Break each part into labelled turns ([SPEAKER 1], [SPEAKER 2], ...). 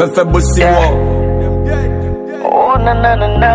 [SPEAKER 1] Fefe busi wo.
[SPEAKER 2] Oh na na na na.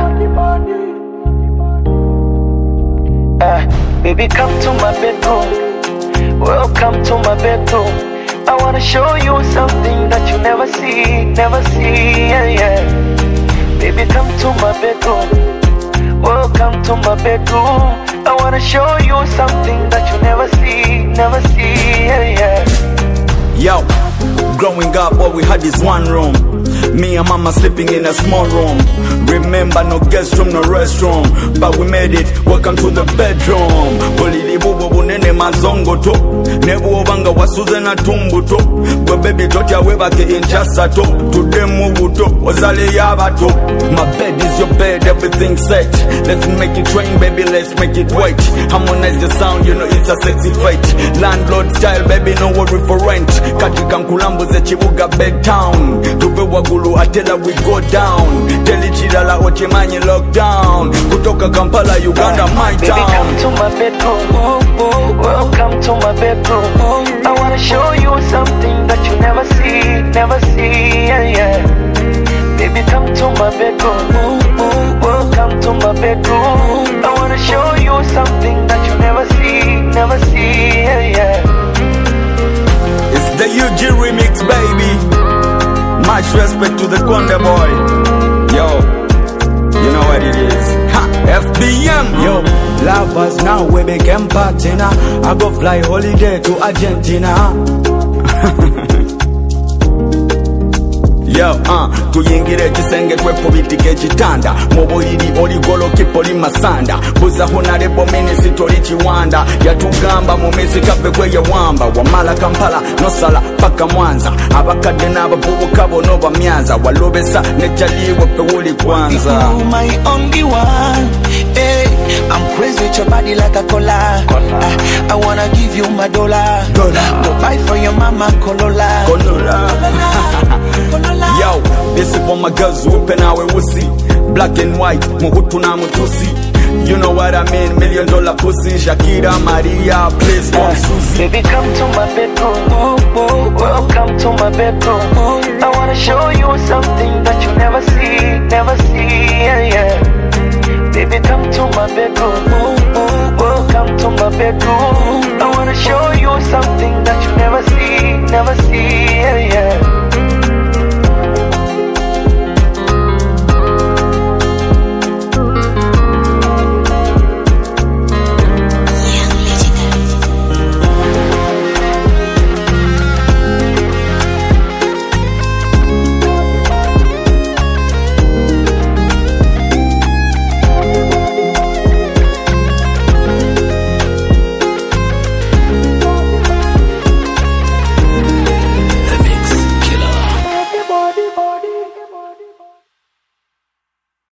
[SPEAKER 2] Baby, come to my bedroom. Welcome to my bedroom. I wanna show you something that you never see, yeah, yeah. Baby, come to my bedroom. Welcome to my bedroom. I wanna show you something that you never see, yeah, yeah.
[SPEAKER 1] Yo, growing up all we had is one room. Me and mama sleeping in a small room. Remember, no guest room, no restroom, but we made it. Welcome to the bedroom. Bolili bubu bunene mazongo to. Nebu obanga wasuze na tumbu to. Gwe baby totya webake inchasa to. Today mubu to, ozale yaba to. My bed is your bed, everything set. Let's make it rain, baby, let's make it wet. Harmonize the sound, you know it's a sexy fate. Landlord style, baby, no worry for rent. Katika mkulambuze chibuga bed town. Tupe wagulu atela we go down. Teli chidala ochimanyi lockdown. Kutoka Kampala, Uganda, my town.
[SPEAKER 2] Baby, come to my bedroom. Welcome to my bedroom. I wanna show you something that you never see, yeah, yeah. Baby, come to my bedroom. Welcome to my bedroom. I wanna show you something that you never see, yeah, yeah.
[SPEAKER 1] It's the UG remix, baby. Much respect to the Konde boy. Yo, you know what it is. Ha, FBM.
[SPEAKER 3] Yo, lovers now we became partner. I go fly holiday to Argentina.
[SPEAKER 1] Yo, tuyingire kisenge twepubitike chitanda. Moboyiri oligolo kipoli masanda. Buza honare bomini sitori chiwanda. Yatugamba mumisi kape kwe ya wamba. Wamala Kampala, nosala paka Mwanza. Abakade n'abavubu kabo no bamyanza. Walobesa nechaliwe pe wuli kwanza.
[SPEAKER 4] You my only one. Hey, I'm crazy with your body like a cola. I wanna give you my dollar. Go buy for your mama Corolla.
[SPEAKER 1] Yo, this is for my girls whooping our wussy. Black and white, muhutu na mutusi. You know what I mean, $1 million pussy. Shakira, Maria, please, Susie.
[SPEAKER 2] Baby, come to my bedroom. Welcome to my bedroom. I wanna show you something that you never see, yeah, yeah. Baby, come to my bedroom. Welcome to my bedroom. I wanna show you something that you never see, yeah, yeah.